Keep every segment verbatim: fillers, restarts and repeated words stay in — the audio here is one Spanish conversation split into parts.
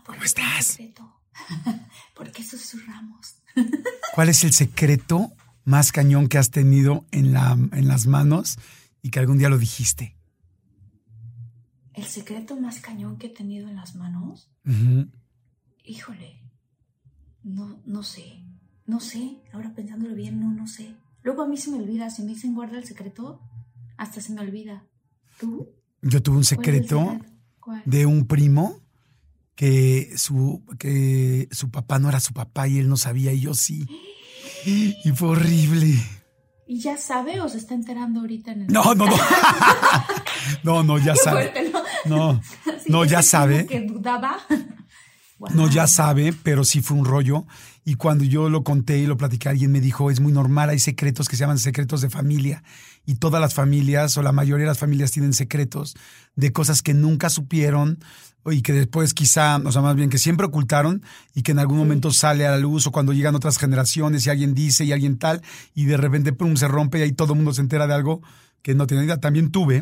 ¿Cómo estás? ¿Por qué susurramos? ¿Cuál es el secreto más cañón que has tenido en, la, en las manos y que algún día lo dijiste? ¿El secreto más cañón que he tenido en las manos? Uh-huh. Híjole, no, no sé, no sé, ahora pensándolo bien, no, no sé. Luego a mí se me olvida, si me dicen guarda el secreto, hasta se me olvida. ¿Tú? Yo tuve un secreto, ¿Cuál es el secreto? ¿Cuál? De un primo que su, que su papá no era su papá y él no sabía y yo sí. Y fue horrible. ¿Y ya sabe o se está enterando ahorita en el... No, no, no. No, no, ya Qué sabe. fuerte, ¿no? No, Sí, no, ya ese sabe. primo que dudaba. Wow. No, ya sabe, pero sí fue un rollo. Y cuando yo lo conté y lo platicé, alguien me dijo, es muy normal, hay secretos que se llaman secretos de familia. Y todas las familias, o la mayoría de las familias, tienen secretos de cosas que nunca supieron y que después quizá, o sea, más bien que siempre ocultaron y que en algún momento sale a la luz, o cuando llegan otras generaciones y alguien dice y alguien tal, y de repente pum, se rompe y ahí todo el mundo se entera de algo que no tiene idea. También tuve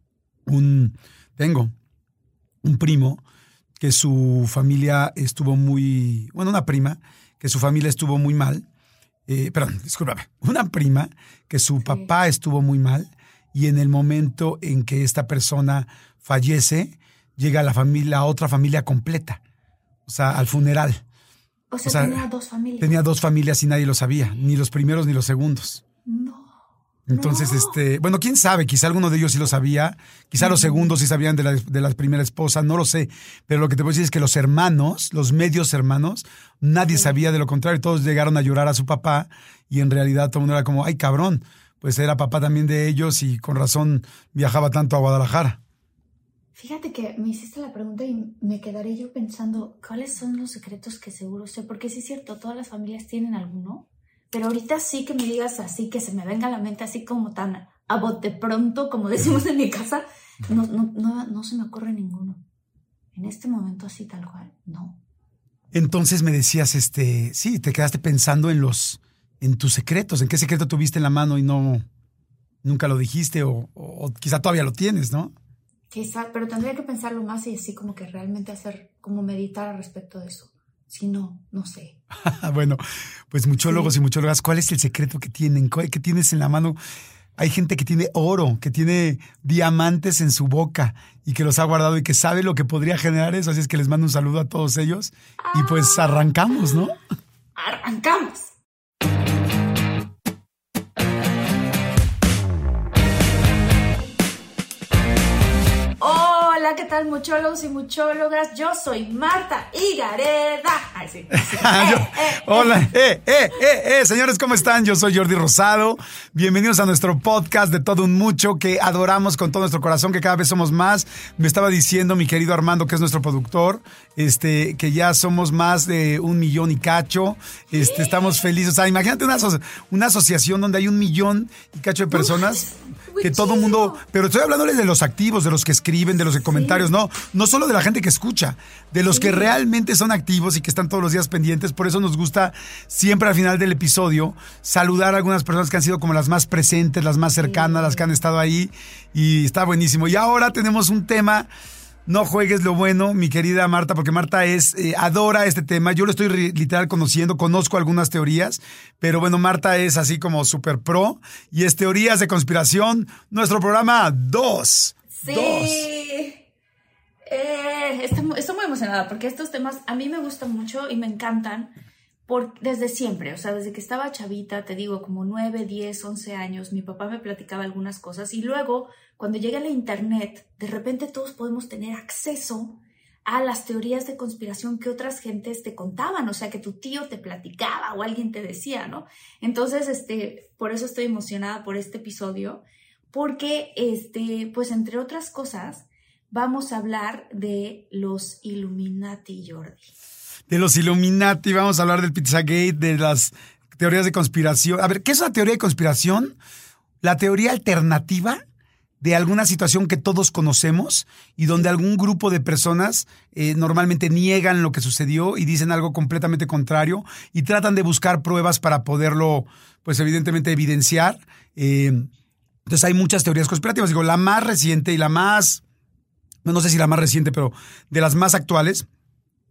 un, tengo un primo que su familia estuvo muy, bueno, una prima, que su familia estuvo muy mal, eh, perdón, discúlpame, una prima que su Sí. papá estuvo muy mal y en el momento en que esta persona fallece, llega la familia, la otra familia completa, o sea, al funeral. O sea, O sea, tenía dos familias. Tenía dos familias y nadie lo sabía, ni los primeros ni los segundos. No. Entonces, no. este, bueno, quién sabe, quizá alguno de ellos sí lo sabía, quizá los segundos sí sabían de la, de la primera esposa, no lo sé, pero lo que te puedo decir es que los hermanos, los medios hermanos, nadie Sí. sabía de lo contrario, todos llegaron a llorar a su papá y en realidad todo el mundo era como, ay cabrón, pues era papá también de ellos y con razón viajaba tanto a Guadalajara. Fíjate que me hiciste la pregunta y me quedaré yo pensando, ¿cuáles son los secretos que seguro sé? Porque sí es cierto, todas las familias tienen alguno, pero ahorita sí que me digas así, que se me venga a la mente así como tan a bote pronto, como decimos en mi casa, no, no, no, no se me ocurre ninguno. En este momento así tal cual, no. Entonces me decías, este, sí, te quedaste pensando en los, en tus secretos, en qué secreto tuviste en la mano y no, nunca lo dijiste o, o, o quizá todavía lo tienes, ¿no? Quizá, pero tendría que pensarlo más y así como que realmente hacer, como meditar al respecto de eso. Si no, no sé. Bueno, pues muchólogos Sí. y muchólogas, ¿cuál es el secreto que tienen? ¿Cuál- ¿Qué tienes en la mano? Hay gente que tiene oro, que tiene diamantes en su boca y que los ha guardado y que sabe lo que podría generar eso. Así es que les mando un saludo a todos ellos y pues arrancamos, ¿no? ¡Arrancamos! Hola, ¿qué tal, muchólogos y muchólogas? Yo soy Marta Higareda. Ay, sí. sí. Yo- Eh, eh, hola, eh, eh, eh, eh, señores, ¿cómo están? Yo soy Jordi Rosado. Bienvenidos a nuestro podcast de Todo un Mucho que adoramos con todo nuestro corazón, que cada vez somos más. Me estaba diciendo mi querido Armando, que es nuestro productor, este, que ya somos más de un millón y cacho. Este, estamos felices. O sea, imagínate una, aso- una asociación donde hay un millón y cacho de personas. Uy, Que todo el mundo, pero estoy hablándoles de los activos, de los que escriben, de los de comentarios, no, no solo de la gente que escucha, de los Sí. que realmente son activos y que están todos los días pendientes. Por eso nos gusta siempre al final del episodio saludar a algunas personas que han sido como las más presentes, las más cercanas, Sí. las que han estado ahí y está buenísimo. Y ahora tenemos un tema. No juegues lo bueno, mi querida Marta, porque Marta es eh, adora este tema. Yo lo estoy re- literal conociendo, conozco algunas teorías, pero bueno, Marta es así como súper pro y es Teorías de Conspiración, nuestro programa dos. Sí. Dos. Eh, estoy, mu- estoy muy emocionada porque estos temas a mí me gustan mucho y me encantan por, desde siempre. O sea, desde que estaba chavita, te digo, como nueve, diez, once años, mi papá me platicaba algunas cosas y luego, cuando llega la internet, de repente todos podemos tener acceso a las teorías de conspiración que otras gentes te contaban, o sea, que tu tío te platicaba o alguien te decía, ¿no? Entonces, este, por eso estoy emocionada por este episodio, porque, este, pues, entre otras cosas, vamos a hablar de los Illuminati, Jordi. De los Illuminati, vamos a hablar del Pizzagate, de las teorías de conspiración. A ver, ¿qué es una teoría de conspiración? La teoría alternativa de alguna situación que todos conocemos y donde algún grupo de personas eh, normalmente niegan lo que sucedió y dicen algo completamente contrario y tratan de buscar pruebas para poderlo, pues evidentemente, evidenciar. Eh, entonces hay muchas teorías conspirativas. Digo, la más reciente y la más, no, no sé si la más reciente, pero de las más actuales,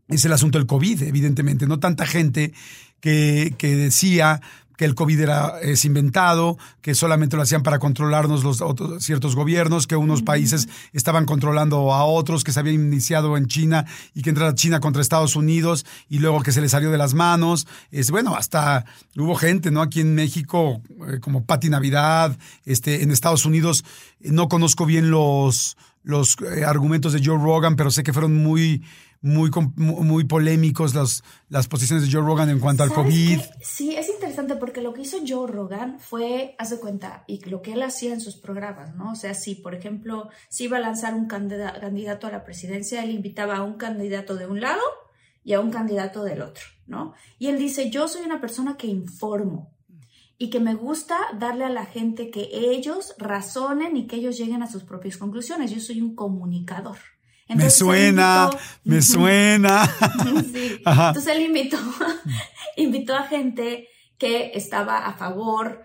es el asunto del COVID, evidentemente, ¿no? Tanta gente que, que decía que el COVID era, es inventado, que solamente lo hacían para controlarnos los otros, ciertos gobiernos, que unos países estaban controlando a otros, que se había iniciado en China y que entrara China contra Estados Unidos y luego que se le salió de las manos. Es, bueno, hasta hubo gente, ¿no? Aquí en México, eh, como Pati Navidad, este, en Estados Unidos, eh, no conozco bien los, los eh, argumentos de Joe Rogan, pero sé que fueron muy... Muy, muy polémicos las, las posiciones de Joe Rogan en cuanto al COVID. Qué? Sí, es interesante porque lo que hizo Joe Rogan fue, haz de cuenta, y lo que él hacía en sus programas, ¿no? O sea, si, por ejemplo, si iba a lanzar un candida- candidato a la presidencia, él invitaba a un candidato de un lado y a un candidato del otro, ¿no? Y él dice, yo soy una persona que informo y que me gusta darle a la gente que ellos razonen y que ellos lleguen a sus propias conclusiones. Yo soy un comunicador. Entonces, me suena, invitó, me suena. Sí. Entonces él invitó, invitó a gente que estaba a favor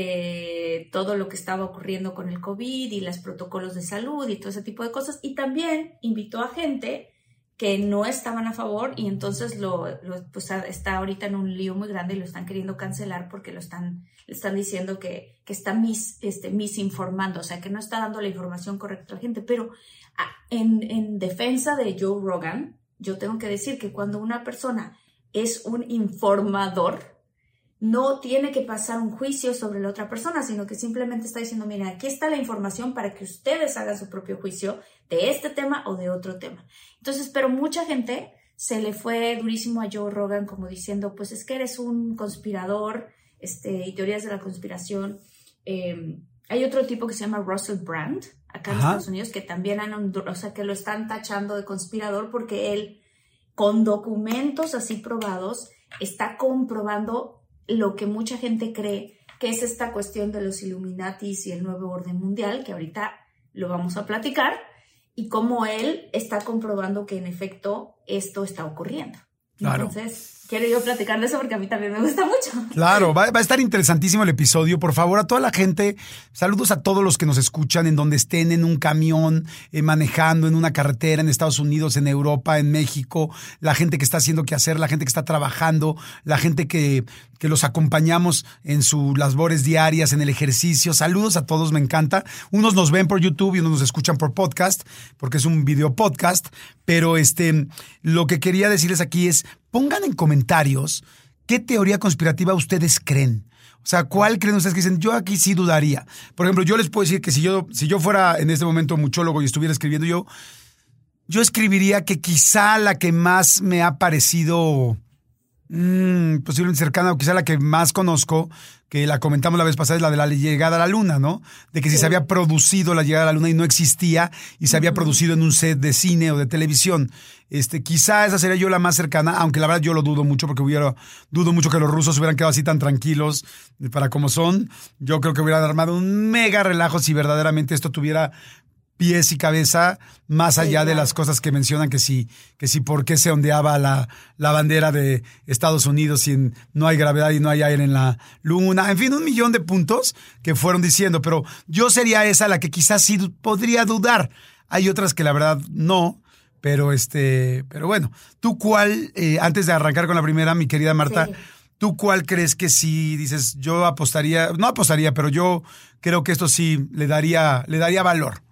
de todo lo que estaba ocurriendo con el COVID y los protocolos de salud y todo ese tipo de cosas. Y también invitó a gente que no estaban a favor y entonces lo, lo pues está ahorita en un lío muy grande y lo están queriendo cancelar porque lo están, le están diciendo que, que está mis, este, misinformando, o sea, que no está dando la información correcta a la gente. Pero en, en defensa de Joe Rogan, yo tengo que decir que cuando una persona es un informador, no tiene que pasar un juicio sobre la otra persona, sino que simplemente está diciendo, mira, aquí está la información para que ustedes hagan su propio juicio de este tema o de otro tema. Entonces, pero mucha gente se le fue durísimo a Joe Rogan como diciendo, pues es que eres un conspirador, este, y teorías de la conspiración. Eh, hay otro tipo que se llama Russell Brand, acá en Ajá. Estados Unidos, que también han, o sea, que lo están tachando de conspirador porque él, con documentos así probados, está comprobando lo que mucha gente cree que es esta cuestión de los Illuminatis y el nuevo orden mundial, que ahorita lo vamos a platicar, y cómo él está comprobando que en efecto esto está ocurriendo. Claro. Entonces, quiero yo platicar de eso porque a mí también me gusta mucho. Claro, va, va a estar interesantísimo el episodio. Por favor, a toda la gente, saludos a todos los que nos escuchan en donde estén, en un camión, eh, manejando, en una carretera, en Estados Unidos, en Europa, en México, la gente que está haciendo qué hacer, la gente que está trabajando, la gente que, que los acompañamos en sus labores diarias, en el ejercicio. Saludos a todos, me encanta. Unos nos ven por YouTube y unos nos escuchan por podcast, porque es un video podcast. Pero este, lo que quería decirles aquí es, pongan en comentarios qué teoría conspirativa ustedes creen. O sea, ¿cuál creen ustedes que dicen? Yo aquí sí dudaría. Por ejemplo, yo les puedo decir que si yo, si yo fuera en este momento muchólogo y estuviera escribiendo, yo, yo escribiría que quizá la que más me ha parecido mmm, posiblemente cercana, o quizá la que más conozco, que la comentamos la vez pasada, es la de la llegada a la luna, ¿no? De que si sí. se había producido la llegada a la luna y no existía, y se uh-huh. había producido en un set de cine o de televisión. Este, quizá esa sería yo la más cercana, aunque la verdad yo lo dudo mucho, porque hubiera, dudo mucho que los rusos hubieran quedado así tan tranquilos para como son. Yo creo que hubieran armado un mega relajo si verdaderamente esto tuviera pies y cabeza, más allá sí, claro. de las cosas que mencionan, que si, que si por qué se ondeaba la, la bandera de Estados Unidos si no hay gravedad y no hay aire en la luna. En fin, un millón de puntos que fueron diciendo, pero yo sería esa la que quizás sí podría dudar. Hay otras que la verdad no, pero este, pero bueno, ¿tú cuál, eh, antes de arrancar con la primera, mi querida Marta, sí. ¿tú cuál crees que sí dices? Yo apostaría, no apostaría, pero yo creo que esto sí le daría, le daría valor.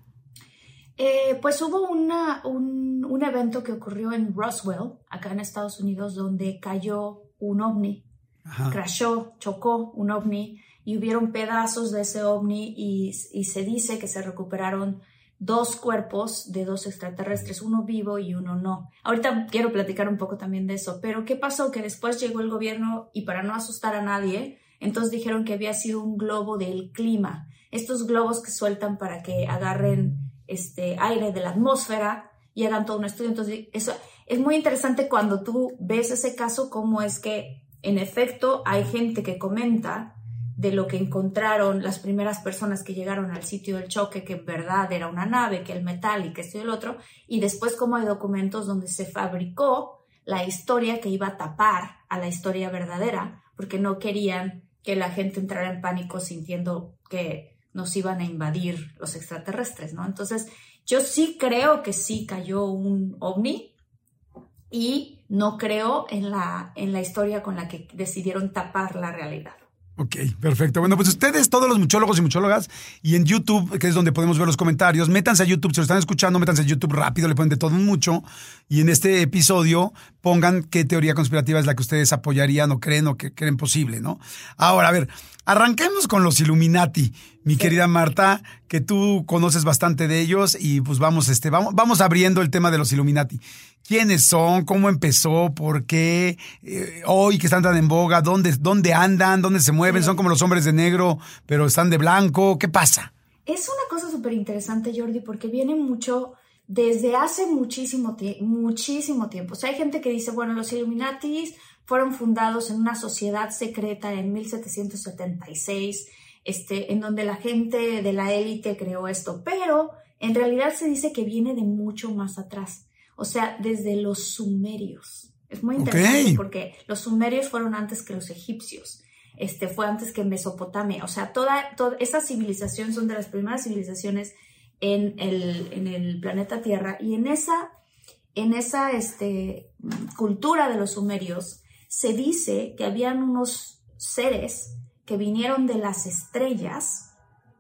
Eh, pues hubo una, un, un evento que ocurrió en Roswell, acá en Estados Unidos, donde cayó un ovni, Ajá. crashó, chocó un ovni y hubieron pedazos de ese ovni y, y se dice que se recuperaron dos cuerpos de dos extraterrestres, uno vivo y uno no. Ahorita quiero platicar un poco también de eso, pero ¿qué pasó? Que después llegó el gobierno y para no asustar a nadie, entonces dijeron que había sido un globo del clima. Estos globos que sueltan para que agarren este aire de la atmósfera y hagan todo un estudio. Entonces, eso es muy interesante cuando tú ves ese caso, cómo es que, en efecto, hay gente que comenta de lo que encontraron las primeras personas que llegaron al sitio del choque, que en verdad era una nave, que el metal y que esto y el otro, y después cómo hay documentos donde se fabricó la historia que iba a tapar a la historia verdadera, porque no querían que la gente entrara en pánico sintiendo que nos iban a invadir los extraterrestres, ¿no? Entonces, yo sí creo que sí cayó un ovni, y no creo en la, en la historia con la que decidieron tapar la realidad. Ok, perfecto. Bueno, pues ustedes, todos los muchólogos y muchólogas, y en YouTube, que es donde podemos ver los comentarios, métanse a YouTube, si lo están escuchando, métanse a YouTube rápido, le ponen de todo mucho, y en este episodio pongan qué teoría conspirativa es la que ustedes apoyarían o creen o que creen posible, ¿no? Ahora, a ver, arranquemos con los Illuminati, mi sí. querida Marta, que tú conoces bastante de ellos, y pues vamos, este, vamos, vamos abriendo el tema de los Illuminati. ¿Quiénes son? ¿Cómo empezó? ¿Por qué? Eh, hoy que están tan en boga, ¿dónde, dónde andan? ¿Dónde se mueven? Sí. ¿Son como los hombres de negro, pero están de blanco? ¿Qué pasa? Es una cosa súper interesante, Jordi, porque viene mucho desde hace muchísimo, tie- muchísimo tiempo. O sea, hay gente que dice, bueno, los Illuminatis fueron fundados en una sociedad secreta en mil setecientos setenta y seis, este, en donde la gente de la élite creó esto, pero en realidad se dice que viene de mucho más atrás. O sea, desde los sumerios. Es muy interesante okay. porque los sumerios fueron antes que los egipcios. Este, fue antes que Mesopotamia. O sea, toda, toda esa civilización son de las primeras civilizaciones en el, en el planeta Tierra. Y en esa, en esa este, cultura de los sumerios se dice que habían unos seres que vinieron de las estrellas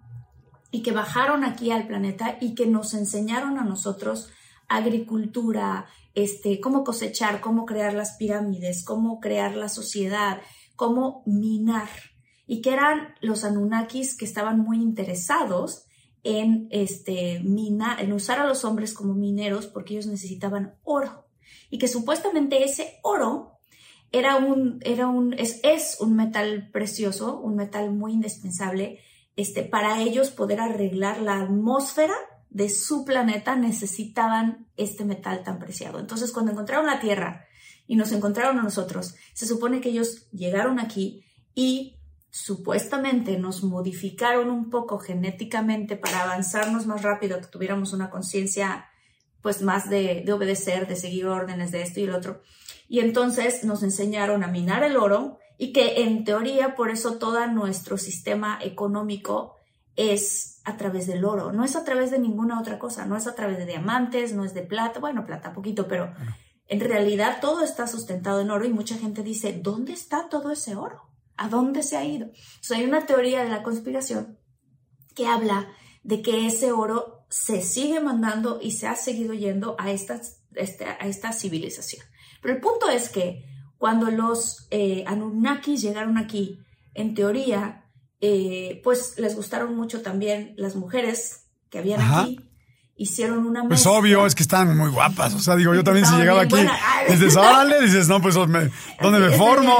y que bajaron aquí al planeta y que nos enseñaron a nosotros agricultura, este, cómo cosechar, cómo crear las pirámides, cómo crear la sociedad, cómo minar. Y que eran los Anunnakis que estaban muy interesados en, este, mina, en usar a los hombres como mineros porque ellos necesitaban oro. Y que supuestamente ese oro era un, era un, es, es un metal precioso, un metal muy indispensable, este, para ellos poder arreglar la atmósfera de su planeta. Necesitaban este metal tan preciado. Entonces, cuando encontraron la Tierra y nos encontraron a nosotros, se supone que ellos llegaron aquí y supuestamente nos modificaron un poco genéticamente para avanzarnos más rápido, que tuviéramos una conciencia pues más de, de obedecer, de seguir órdenes de esto y el otro. Y entonces nos enseñaron a minar el oro y que en teoría por eso todo nuestro sistema económico es a través del oro, no es a través de ninguna otra cosa, no es a través de diamantes, no es de plata, bueno, plata poquito, pero en realidad todo está sustentado en oro y mucha gente dice, ¿dónde está todo ese oro? ¿A dónde se ha ido? O sea, hay una teoría de la conspiración que habla de que ese oro se sigue mandando y se ha seguido yendo a esta, este, a esta civilización. Pero el punto es que cuando los eh, Anunnakis llegaron aquí, en teoría, Eh, pues les gustaron mucho también las mujeres que habían Ajá. aquí. Hicieron una Pues mezcla. obvio, es que están muy guapas. O sea, digo, yo también si llegaba aquí, dices, órale, dices, no, pues, me, ¿dónde me formo?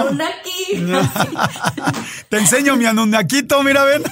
Te enseño mi Anunnakito, mira, ven.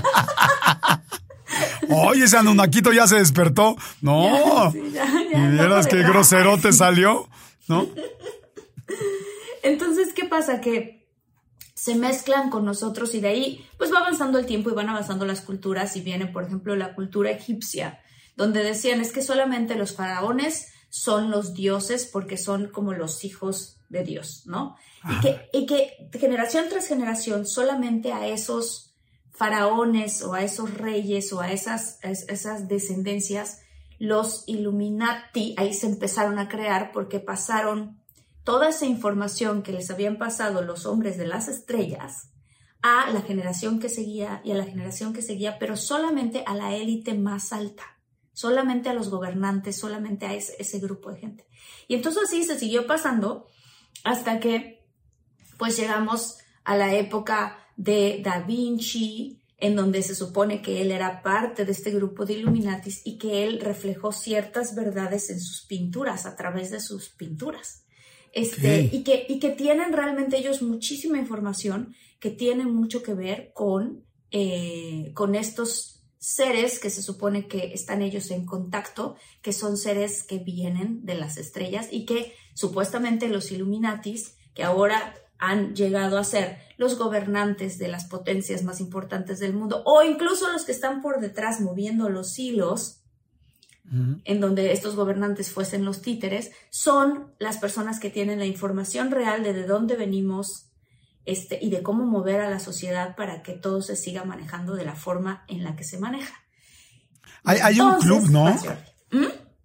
Oye, ese Anunnakito ya se despertó. No. Ya, sí, ya, ya, y vieras no qué groserote salió, ¿no? Entonces, ¿qué pasa? Que se mezclan con nosotros y de ahí pues va avanzando el tiempo y van avanzando las culturas y viene, por ejemplo, la cultura egipcia, donde decían es que solamente los faraones son los dioses porque son como los hijos de Dios, ¿no? Y que, y que generación tras generación solamente a esos faraones o a esos reyes o a esas, a esas descendencias, los Illuminati ahí se empezaron a crear porque pasaron toda esa información que les habían pasado los hombres de las estrellas a la generación que seguía y a la generación que seguía, pero solamente a la élite más alta, solamente a los gobernantes, solamente a ese, ese grupo de gente. Y entonces así se siguió pasando hasta que pues llegamos a la época de Da Vinci, en donde se supone que él era parte de este grupo de Illuminatis y que él reflejó ciertas verdades en sus pinturas, a través de sus pinturas. Este, okay. y, que, y que tienen realmente ellos muchísima información que tiene mucho que ver con, eh, con estos seres que se supone que están ellos en contacto, que son seres que vienen de las estrellas y que supuestamente los Illuminatis, que ahora han llegado a ser los gobernantes de las potencias más importantes del mundo, o incluso los que están por detrás moviendo los hilos, Uh-huh. en donde estos gobernantes fuesen los títeres, son las personas que tienen la información real de de dónde venimos este, y de cómo mover a la sociedad para que todo se siga manejando de la forma en la que se maneja. Hay, hay Entonces, un club, ¿no? ¿Mm?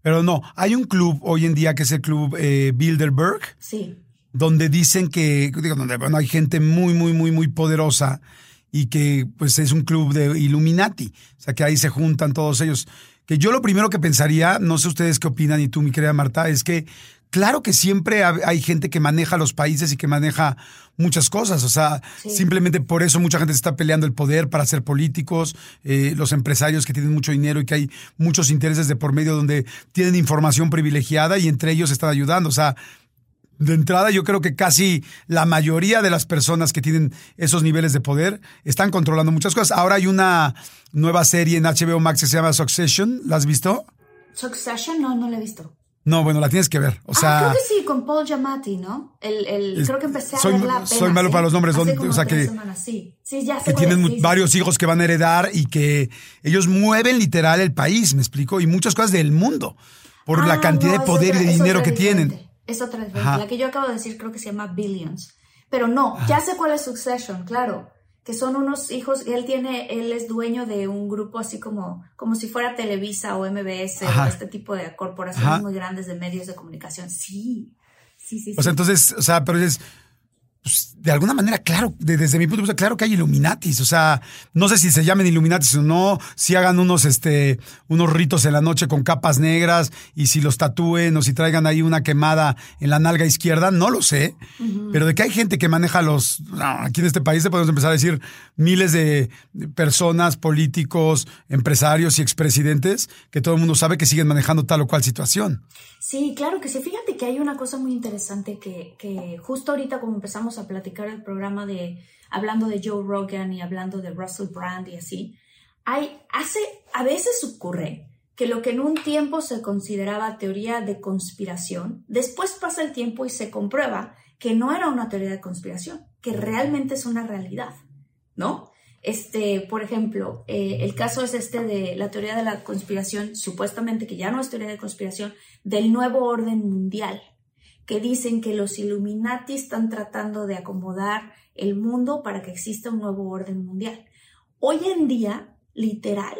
Pero no, hay un club hoy en día que es el club eh, Bilderberg. Sí. Donde dicen que, digo, donde bueno, hay gente muy, muy, muy, muy poderosa y que pues es un club de Illuminati. O sea, que ahí se juntan todos ellos. Que yo lo primero que pensaría, no sé ustedes qué opinan y tú, mi querida Marta, es que claro que siempre hay gente que maneja los países y que maneja muchas cosas. O sea, sí. Simplemente por eso mucha gente se está peleando el poder para ser políticos, eh, los empresarios que tienen mucho dinero y que hay muchos intereses de por medio donde tienen información privilegiada y entre ellos están ayudando. O sea, de entrada yo creo que casi la mayoría de las personas que tienen esos niveles de poder están controlando muchas cosas. Ahora hay una nueva serie en H B O Max que se llama Succession. ¿La has visto? Succession, no, no la he visto. No, bueno, la tienes que ver. O sea, ah, creo que sí, con Paul Giamatti, ¿no? El, el, es, creo que empecé a soy, verla apenas. Soy malo ¿sí? para los nombres. Hace Donde, como o sea, tres que, semanas, sí. Sí, ya sé que tienen sí, varios sí. hijos que van a heredar y que ellos mueven literal el país, ¿me explico? Y muchas cosas del mundo por ah, la cantidad no, de poder otra, y de dinero que diferente. tienen. Es otra diferente. La que yo acabo de decir creo que se llama Billions. Pero no, Ajá. ya sé cuál es Succession, claro. Que son unos hijos, él tiene, él es dueño de un grupo así como, como si fuera Televisa o M B S Ajá. o este tipo de corporaciones Ajá. muy grandes de medios de comunicación. Sí, sí, sí. O sea, sí. entonces, o sea, pero es... Pues, de alguna manera, claro, de, desde mi punto de vista, claro que hay Illuminatis. O sea, no sé si se llamen Illuminatis o no, si hagan unos, este, unos ritos en la noche con capas negras y si los tatúen o si traigan ahí una quemada en la nalga izquierda, no lo sé. Uh-huh. Pero de que hay gente que maneja los... No, aquí en este país te podemos empezar a decir miles de personas, políticos, empresarios y expresidentes que todo el mundo sabe que siguen manejando tal o cual situación. Sí, claro que sí. Fíjate que hay una cosa muy interesante que, que justo ahorita como empezamos a platicar el programa de hablando de Joe Rogan y hablando de Russell Brand y así, hay, hace, a veces ocurre que lo que en un tiempo se consideraba teoría de conspiración, después pasa el tiempo y se comprueba que no era una teoría de conspiración, que realmente es una realidad, ¿no? Este, por ejemplo, eh, el caso es este de la teoría de la conspiración, supuestamente que ya no es teoría de conspiración, del nuevo orden mundial, que dicen que los Illuminati están tratando de acomodar el mundo para que exista un nuevo orden mundial. Hoy en día, literal,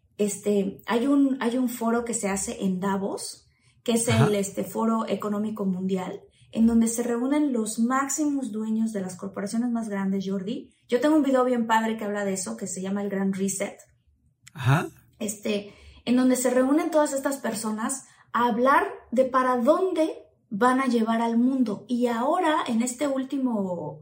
este, hay un, hay un foro que se hace en Davos, que es el este, Foro Económico Mundial, en donde se reúnen los máximos dueños de las corporaciones más grandes, Jordi. Yo tengo un video bien padre que habla de eso, que se llama El Gran Reset. Ajá. Este, en donde se reúnen todas estas personas a hablar de para dónde van a llevar al mundo. Y ahora, en este último,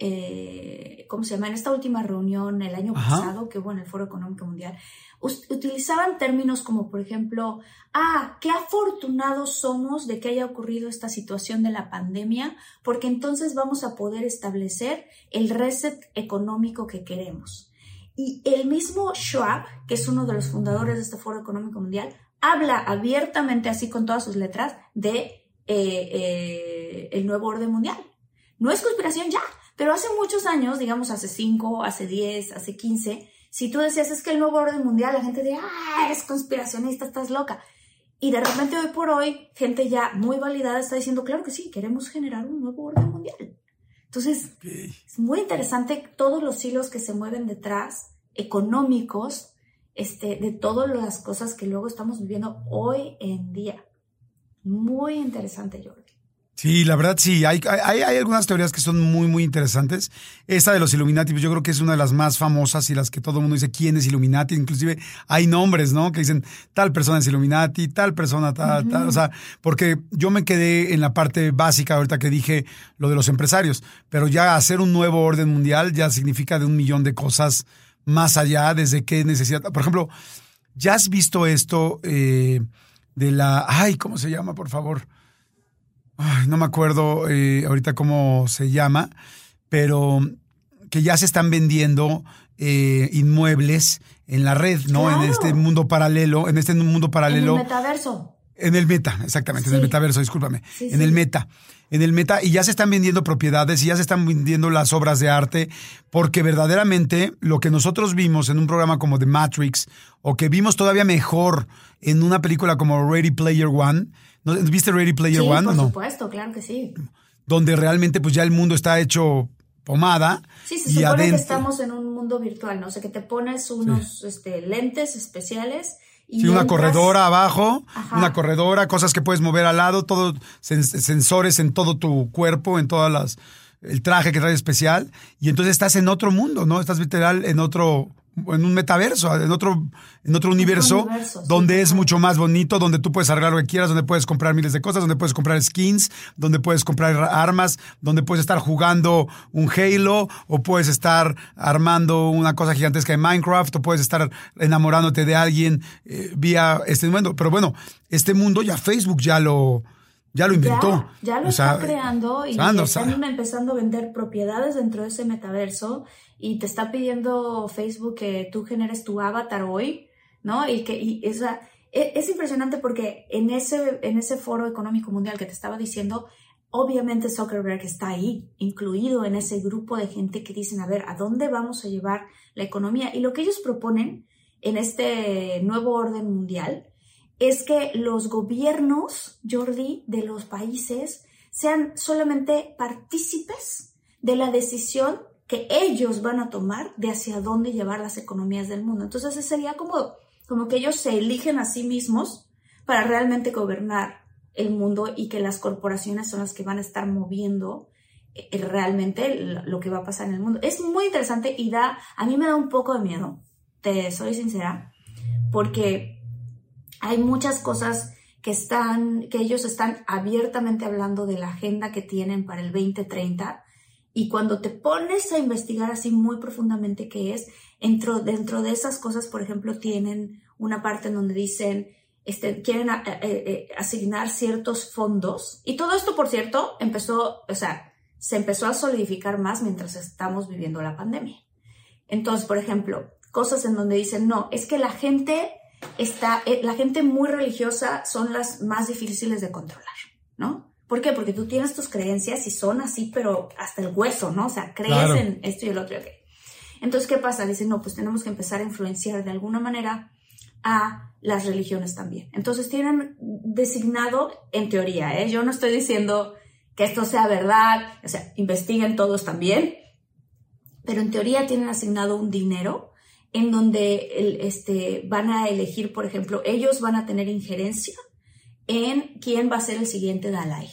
eh, ¿cómo se llama? En esta última reunión el año Ajá. pasado, que hubo en el Foro Económico Mundial, utilizaban términos como, por ejemplo, ah, qué afortunados somos de que haya ocurrido esta situación de la pandemia, porque entonces vamos a poder establecer el reset económico que queremos. Y el mismo Schwab, que es uno de los fundadores de este Foro Económico Mundial, habla abiertamente, así con todas sus letras, de Eh, eh, el nuevo orden mundial. No es conspiración ya, pero hace muchos años, digamos hace cinco, hace diez, hace quince, si tú decías es que el nuevo orden mundial, la gente decía, ah, eres conspiracionista, estás loca. Y de repente hoy por hoy, gente ya muy validada está diciendo, claro que sí, queremos generar un nuevo orden mundial. Entonces, okay. es muy interesante todos los hilos que se mueven detrás, económicos, este, de todas las cosas que luego estamos viviendo hoy en día. Muy interesante, Jordi. Sí, la verdad sí, hay, hay, hay algunas teorías que son muy, muy interesantes. Esta de los Illuminati, pues yo creo que es una de las más famosas y las que todo el mundo dice quién es Illuminati. Inclusive hay nombres, ¿no? Que dicen tal persona es Illuminati, tal persona, tal, uh-huh. tal. O sea, porque yo me quedé en la parte básica ahorita que dije lo de los empresarios, pero ya hacer un nuevo orden mundial ya significa de un millón de cosas más allá, desde qué necesidad. Por ejemplo, ¿ya has visto esto eh, de la... Ay, ¿cómo se llama, por favor? Ay, no me acuerdo eh, ahorita cómo se llama, pero que ya se están vendiendo eh, inmuebles en la red, ¿no? Claro. En este mundo paralelo, en este mundo paralelo. En el metaverso. En el meta, exactamente, sí. En el metaverso, discúlpame. Sí, en sí. el meta. En el meta, y ya se están vendiendo propiedades y ya se están vendiendo las obras de arte, porque verdaderamente lo que nosotros vimos en un programa como The Matrix, o que vimos todavía mejor en una película como Ready Player One, ¿viste Ready Player sí, One por o no? Por supuesto, claro que sí. Donde realmente pues ya el mundo está hecho pomada. Sí, se y supone adentro... que estamos en un mundo virtual, ¿no? O sea, que te pones unos sí. este, lentes especiales Sí, una entras, corredora abajo, ajá. una corredora, cosas que puedes mover al lado, todo sensores en todo tu cuerpo, en todas las, el traje que trae especial, y entonces estás en otro mundo, ¿no? Estás literal en otro, en un metaverso, en otro, en otro universo, universo donde sí, es mucho más bonito, donde tú puedes arreglar lo que quieras, donde puedes comprar miles de cosas, donde puedes comprar skins, donde puedes comprar armas, donde puedes estar jugando un Halo, o puedes estar armando una cosa gigantesca en Minecraft, o puedes estar enamorándote de alguien eh, vía este mundo. Pero bueno, este mundo ya Facebook ya lo... Ya lo inventó. Ya, ya lo o sea, está creando y ando, están o sea. empezando a vender propiedades dentro de ese metaverso y te está pidiendo Facebook que tú generes tu avatar hoy, ¿no? Y que y, o sea, es, es impresionante porque en ese, en ese foro económico mundial que te estaba diciendo, obviamente Zuckerberg está ahí, incluido en ese grupo de gente que dicen, a ver, ¿a dónde vamos a llevar la economía? Y lo que ellos proponen en este nuevo orden mundial es que los gobiernos, Jordi, de los países sean solamente partícipes de la decisión que ellos van a tomar de hacia dónde llevar las economías del mundo. Entonces, ese sería como, como que ellos se eligen a sí mismos para realmente gobernar el mundo y que las corporaciones son las que van a estar moviendo eh, realmente lo que va a pasar en el mundo. Es muy interesante y da, a mí me da un poco de miedo, te soy sincera, porque hay muchas cosas que están, que ellos están abiertamente hablando de la agenda que tienen para el veinte treinta y cuando te pones a investigar así muy profundamente qué es, dentro, dentro de esas cosas, por ejemplo, tienen una parte en donde dicen, este, quieren a, a, a, asignar ciertos fondos y todo esto, por cierto, empezó, o sea, se empezó a solidificar más mientras estamos viviendo la pandemia. Entonces, por ejemplo, cosas en donde dicen, no, es que la gente... Está, la gente muy religiosa son las más difíciles de controlar, ¿no? ¿Por qué? Porque tú tienes tus creencias y son así, pero hasta el hueso, ¿no? O sea, crees claro. en esto y el otro y aquello. Entonces, ¿qué pasa? Dicen, no, pues tenemos que empezar a influenciar de alguna manera a las religiones también. Entonces, tienen designado, en teoría, ¿eh? Yo no estoy diciendo que esto sea verdad, o sea, investiguen todos también, pero en teoría tienen asignado un dinero en donde el, este, van a elegir, por ejemplo, ellos van a tener injerencia en quién va a ser el siguiente Dalai.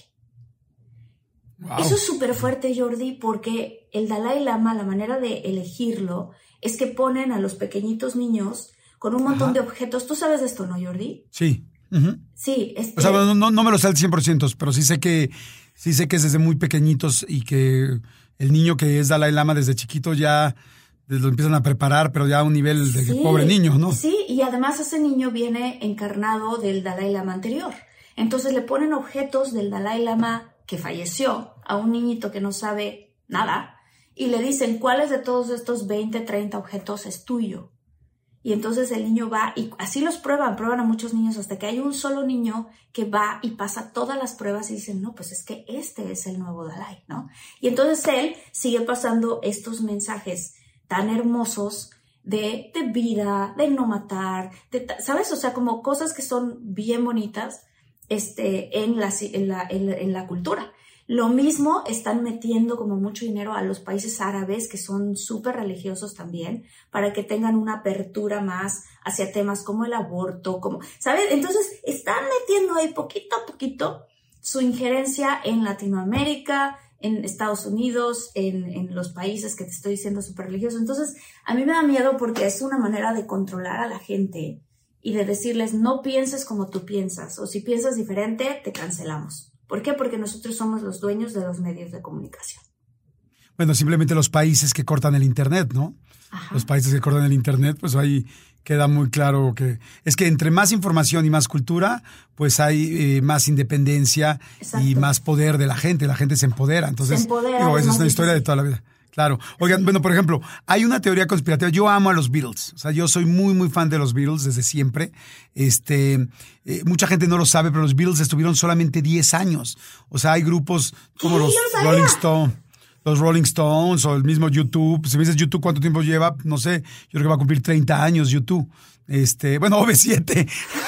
Wow. Eso es súper fuerte, Jordi, porque el Dalai Lama, la manera de elegirlo es que ponen a los pequeñitos niños con un montón Ajá. de objetos. ¿Tú sabes de esto, no, Jordi? Sí. Uh-huh. Sí. Este... O sea, no, no, no me lo sé al cien por ciento, pero sí sé que, sí sé que es desde muy pequeñitos y que el niño que es Dalai Lama desde chiquito ya... lo empiezan a preparar, pero ya a un nivel de sí, pobre niño, ¿no? Sí, y además ese niño viene encarnado del Dalai Lama anterior. Entonces le ponen objetos del Dalai Lama que falleció a un niñito que no sabe nada y le dicen, ¿cuáles de todos estos veinte, treinta objetos es tuyo? Y entonces el niño va y así los prueban, prueban a muchos niños hasta que hay un solo niño que va y pasa todas las pruebas y dicen, no, pues es que este es el nuevo Dalai, ¿no? Y entonces él sigue pasando estos mensajes tan hermosos de, de vida, de no matar, de, ¿sabes? O sea, como cosas que son bien bonitas este, en, la, en, la, en, la, en la cultura. Lo mismo están metiendo como mucho dinero a los países árabes, que son súper religiosos también, para que tengan una apertura más hacia temas como el aborto, como, ¿sabes? Entonces, están metiendo ahí poquito a poquito su injerencia en Latinoamérica, en Estados Unidos, en, en los países que te estoy diciendo súper religiosos. Entonces, a mí me da miedo porque es una manera de controlar a la gente y de decirles, no pienses como tú piensas, o si piensas diferente, te cancelamos. ¿Por qué? Porque nosotros somos los dueños de los medios de comunicación. Bueno, simplemente los países que cortan el Internet, ¿no? Ajá. Los países que cortan el Internet, pues ahí queda muy claro que es que entre más información y más cultura, pues hay eh, más independencia Exacto. y más poder de la gente. La gente se empodera. Entonces, se empodera, digo, es esa es una difícil. historia de toda la vida. Claro. Oigan, bueno, por ejemplo, hay una teoría conspirativa. Yo amo a los Beatles. O sea, yo soy muy, muy fan de los Beatles desde siempre. Este, eh, mucha gente no lo sabe, pero los Beatles estuvieron solamente diez años. O sea, hay grupos como los Rolling Stones. Los Rolling Stones o el mismo YouTube. Si me dices YouTube, ¿cuánto tiempo lleva? No sé. Yo creo que va a cumplir treinta años YouTube. Este, bueno, O V siete.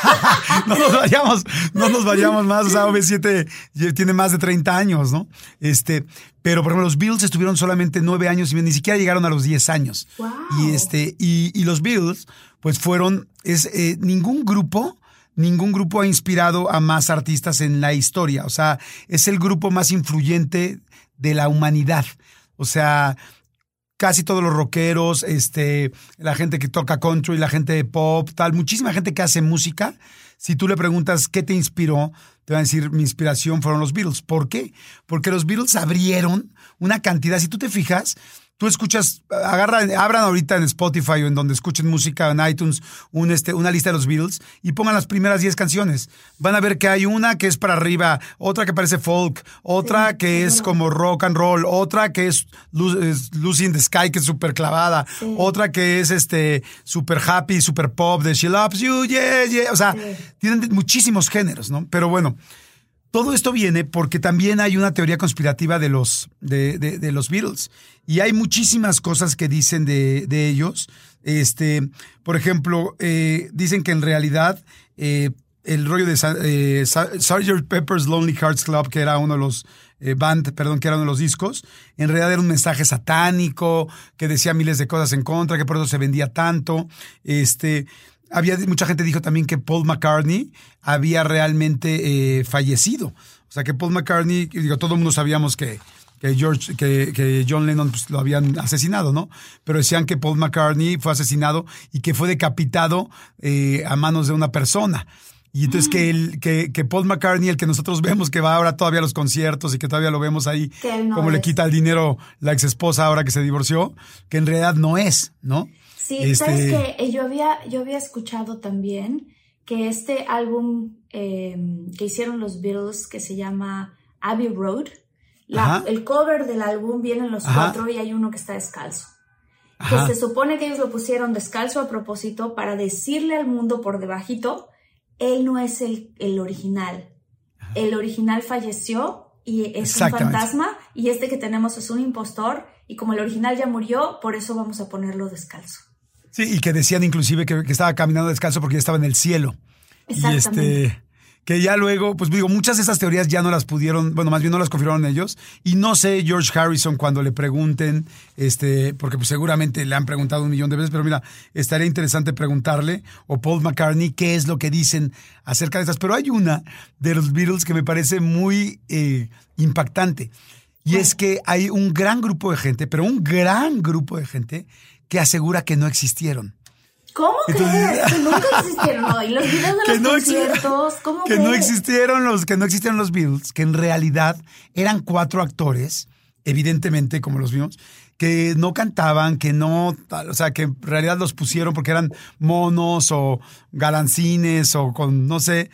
no nos vayamos, no nos vayamos más. O sea, O V siete tiene más de treinta años, ¿no? Este, pero por ejemplo, los Beatles estuvieron solamente nueve años y ni siquiera llegaron a los diez años. Wow. Y este, y, y los Beatles, pues fueron, es, eh, ningún grupo, ningún grupo ha inspirado a más artistas en la historia. O sea, es el grupo más influyente de la humanidad. O sea, casi todos los rockeros, este, la gente que toca country, la gente de pop, tal, muchísima gente que hace música. Si tú le preguntas qué te inspiró, te van a decir, mi inspiración fueron los Beatles. ¿Por qué? Porque los Beatles abrieron una cantidad, si tú te fijas, tú escuchas, agarra, abran ahorita en Spotify o en donde escuchen música, en iTunes, un, este, una lista de los Beatles y pongan las primeras diez canciones. Van a ver que hay una que es para arriba, otra que parece folk, otra sí, que es bueno. como rock and roll, otra que es, es Lucy in the Sky, que es súper clavada, sí. otra que es este super happy, super pop, de She Loves You, yeah, yeah. O sea, sí. tienen muchísimos géneros, ¿no? Pero bueno, todo esto viene porque también hay una teoría conspirativa de los, de, de, de los Beatles. Y hay muchísimas cosas que dicen de, de ellos. Este, por ejemplo, eh, dicen que en realidad eh, el rollo de eh, sergeant Pepper's Lonely Hearts Club, que era uno de los eh, band, perdón, que era uno de los discos, en realidad era un mensaje satánico, que decía miles de cosas en contra, que por eso se vendía tanto. Este... Había mucha gente dijo también que Paul McCartney había realmente eh, fallecido. O sea, que Paul McCartney, digo, todo el mundo sabíamos que, que, George, que, que John Lennon pues, lo habían asesinado, ¿no? Pero decían que Paul McCartney fue asesinado y que fue decapitado eh, a manos de una persona. Y entonces mm. que, el, que, que Paul McCartney, el que nosotros vemos que va ahora todavía a los conciertos y que todavía lo vemos ahí, no como es. Le quita el dinero la ex esposa ahora que se divorció, que en realidad no es, ¿no? Sí, este... ¿sabes qué? Yo había, yo había escuchado también que este álbum eh, que hicieron los Beatles, que se llama Abbey Road, la, el cover del álbum vienen los Ajá. cuatro y hay uno que está descalzo. Ajá. Que se supone que ellos lo pusieron descalzo a propósito para decirle al mundo por debajito, él no es el, el original. Ajá. El original falleció y es un fantasma y este que tenemos es un impostor y como el original ya murió, por eso vamos a ponerlo descalzo. Sí, y que decían inclusive que, que estaba caminando descalzo porque ya estaba en el cielo. Exactamente. Y este, que ya luego, pues digo, muchas de esas teorías ya no las pudieron, bueno, más bien no las confirmaron ellos. Y no sé, George Harrison, cuando le pregunten, este, porque pues seguramente le han preguntado un millón de veces, pero mira, estaría interesante preguntarle, o Paul McCartney, qué es lo que dicen acerca de estas. Pero hay una de los Beatles que me parece muy eh, impactante. Y bueno. es que hay un gran grupo de gente, pero un gran grupo de gente que asegura que no existieron. ¿Cómo crees? Que nunca existieron. No, y los videos de los no conciertos, ¿cómo que crees? no existieron los que no existieron los Beatles, que en realidad eran cuatro actores, evidentemente, como los vimos, que no cantaban, que no, o sea, que en realidad los pusieron porque eran monos o galancines o con, no sé,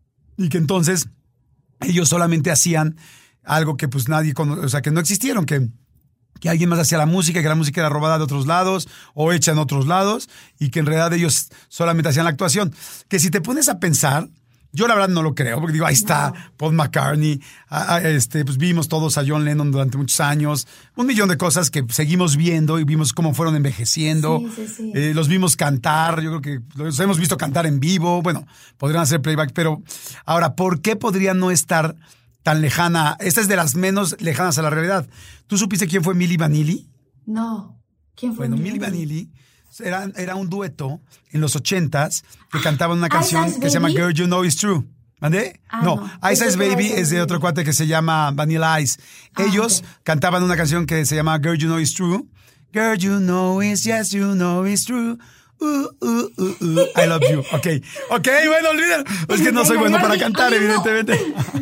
y que entonces ellos solamente hacían algo que pues nadie, o sea, que no existieron, que que alguien más hacía la música, que la música era robada de otros lados o hecha en otros lados y que en realidad ellos solamente hacían la actuación. Que si te pones a pensar, yo la verdad no lo creo, porque digo, ahí está no. Paul McCartney, a, a, este, pues vimos todos a John Lennon durante muchos años, un millón de cosas que seguimos viendo y vimos cómo fueron envejeciendo, sí, sí, sí. Eh, los vimos cantar, yo creo que los hemos visto cantar en vivo, bueno, podrían hacer playback, pero ahora, ¿por qué podría no estar tan lejana? Esta es de las menos lejanas a la realidad. ¿Tú supiste quién fue Milli Vanilli? No. ¿Quién fue bueno, Milli Vanilli? Era, era un dueto en los ochentas que cantaban una canción Ice Ice que se llama Girl You Know It's True. ¿Mandé? Ah, no, no. Ice Ice Baby es de otro cuate que se llama Vanilla Ice. Ah, Ellos okay. cantaban una canción que se llama Girl You Know It's True. Girl You Know It's Yes You Know It's True. Uh, uh, uh, uh, I love you. Ok, ok, bueno, olvídalo. Es que no soy bueno para cantar, evidentemente.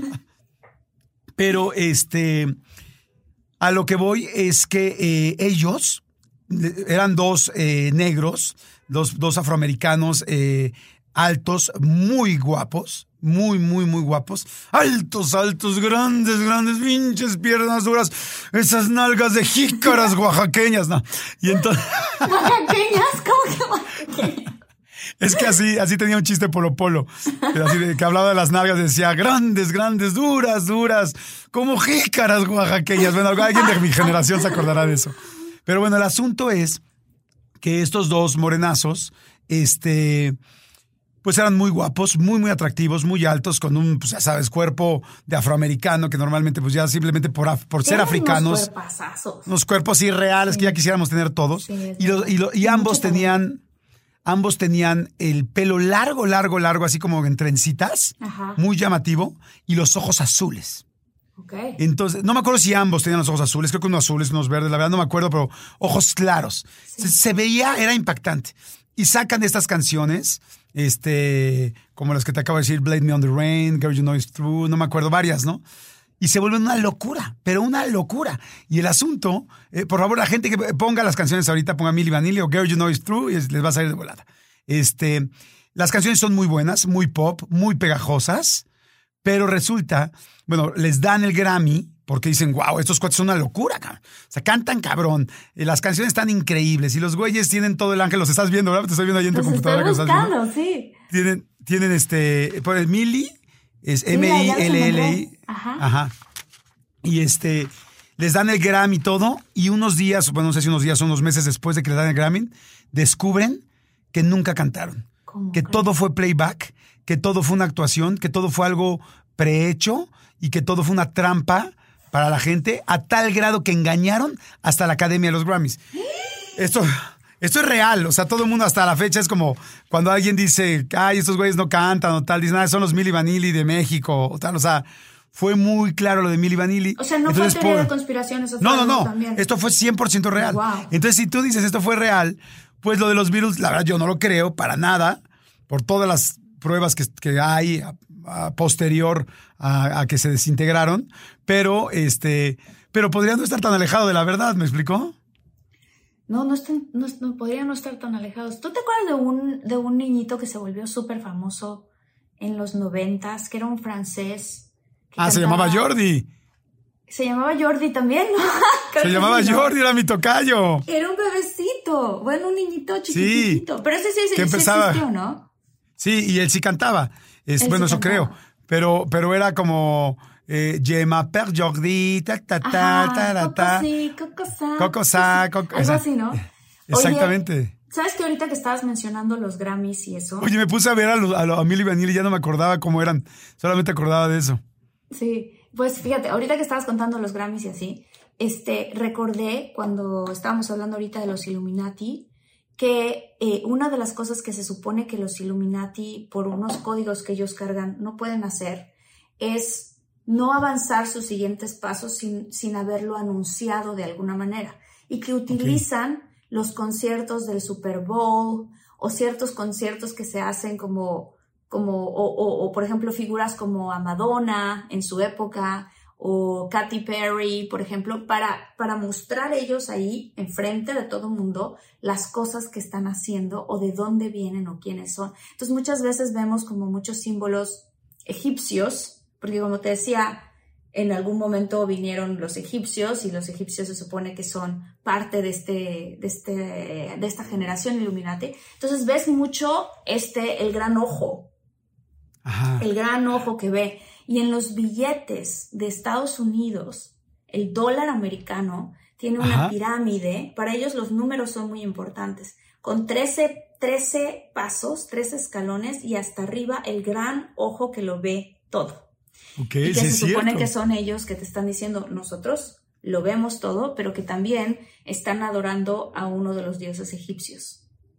Pero este, a lo que voy es que eh, ellos eran dos eh, negros, dos, dos afroamericanos eh, altos, muy guapos, muy, muy, muy guapos. Altos, altos, grandes, grandes, pinches piernas duras, esas nalgas de jícaras oaxaqueñas, ¿no? Y entonces... ¿Oaxaqueñas? ¿Cómo que oaxaqueñas? Es que así, así tenía un chiste Polo Polo, así de, que hablaba de las nalgas, decía grandes, grandes, duras, duras, como jícaras oaxaqueñas. Bueno, alguien de mi generación se acordará de eso. Pero bueno, el asunto es que estos dos morenazos este, pues eran muy guapos, muy, muy atractivos, muy altos, con un, pues ya sabes, cuerpo de afroamericano, que normalmente, pues ya simplemente por, af- por ser africanos. Unos cuerpazazos. Unos cuerpos irreales Sí. que ya quisiéramos tener todos. Sí, y, lo- y, lo- y Mucho ambos talento. tenían, ambos tenían el pelo largo, largo, largo, así como en trencitas, Ajá. muy llamativo, y los ojos azules. Ok. Entonces, no me acuerdo si ambos tenían los ojos azules, creo que unos azules, unos verdes, la verdad no me acuerdo, pero ojos claros. Sí. Se, se veía, era impactante. Y sacan estas canciones, este, como las que te acabo de decir, Blame Me on the Rain, Girl You Know It's True, no me acuerdo, varias, ¿no? Y se vuelven una locura, pero una locura. Y el asunto, eh, por favor, la gente que ponga las canciones ahorita, ponga Milli Vanilli o Girl You Know It's True, y es- les va a salir de volada. Este, las canciones son muy buenas, muy pop, muy pegajosas, pero resulta, bueno, les dan el Grammy porque dicen, wow, estos cuates son una locura, cabrón. O sea, cantan cabrón. Eh, Las canciones están increíbles y los güeyes tienen todo el ángel. Los estás viendo, ¿verdad? Te estoy viendo ahí en tu Los computadora. estoy que estás viendo. buscando, sí. Tienen, tienen este, por el Milli, es Sí, M I allá se L L I. encontró. Ajá. Ajá. Y este, les dan el Grammy y todo, y unos días, bueno, no sé si unos días o unos meses después de que les dan el Grammy, descubren que nunca cantaron. ¿Cómo Que crees? todo fue playback, que todo fue una actuación, que todo fue algo prehecho y que todo fue una trampa para la gente, a tal grado que engañaron hasta la Academia de los Grammys. Esto, esto es real, o sea, todo el mundo hasta la fecha es como cuando alguien dice, ay, estos güeyes no cantan o tal, dicen, ah, son los Milli Vanilli de México o tal, o sea, fue muy claro lo de Milli Vanilli. O sea, no Entonces, fue teoría por- de conspiración, eso fue no, no, algo no. también. Esto fue cien por ciento real. Wow. Entonces, si tú dices esto fue real, pues lo de los Beatles, la verdad, yo no lo creo para nada, por todas las pruebas que, que hay a, a posterior a, a que se desintegraron, pero este, pero podría no estar tan alejado de la verdad, ¿me explicó? No, no, están, no, no podrían no estar tan alejados. ¿Tú te acuerdas de un, de un niñito que se volvió súper famoso en los noventas, que era un francés? que Ah, se cantaba- llamaba Jordi. Se llamaba Jordi también, ¿no? Creo Se que llamaba sí, ¿no? Jordi, era mi tocayo. Era un bebecito, bueno, un niñito chiquitito. Pero ese sí, sí, que sí empezaba- existió, ¿no? Sí, y él sí cantaba. Es, Él bueno, sí eso cantaba. creo. Pero, pero era como eh, Je m'appelle Jordi, ta, ta, ta, Ajá, ta, ta, Coco ta. sí, Coco sa, Coco sa, Coco Coco- Algo esa- así, ¿no? Exactamente. Oye, ¿sabes que ahorita que estabas mencionando los Grammys y eso? Oye, me puse a ver a, los, a, los- a Milli Vanilli y ya no me acordaba cómo eran. Solamente acordaba de eso. Sí, pues fíjate, ahorita que estabas contando los Grammys y así, este, recordé cuando estábamos hablando ahorita de los Illuminati, que eh, una de las cosas que se supone que los Illuminati, por unos códigos que ellos cargan, no pueden hacer, es no avanzar sus siguientes pasos sin, sin haberlo anunciado de alguna manera, y que utilizan los conciertos del Super Bowl o ciertos conciertos que se hacen como, como o, o, o por ejemplo figuras como a Madonna en su época o Katy Perry, por ejemplo, para, para mostrar ellos ahí enfrente de todo el mundo las cosas que están haciendo o de dónde vienen o quiénes son. Entonces muchas veces vemos como muchos símbolos egipcios, porque como te decía, en algún momento vinieron los egipcios y los egipcios se supone que son parte de, este, de, este, de esta generación Illuminati. Entonces ves mucho este, el gran ojo, Ajá. el gran ojo que ve. Y en los billetes de Estados Unidos, el dólar americano tiene una Ajá. pirámide. Para ellos los números son muy importantes. Con trece, trece pasos, trece escalones y hasta arriba el gran ojo que lo ve todo. Ok, Y que sí se es supone cierto. que son ellos que te están diciendo, nosotros lo vemos todo, pero que también están adorando a uno de los dioses egipcios.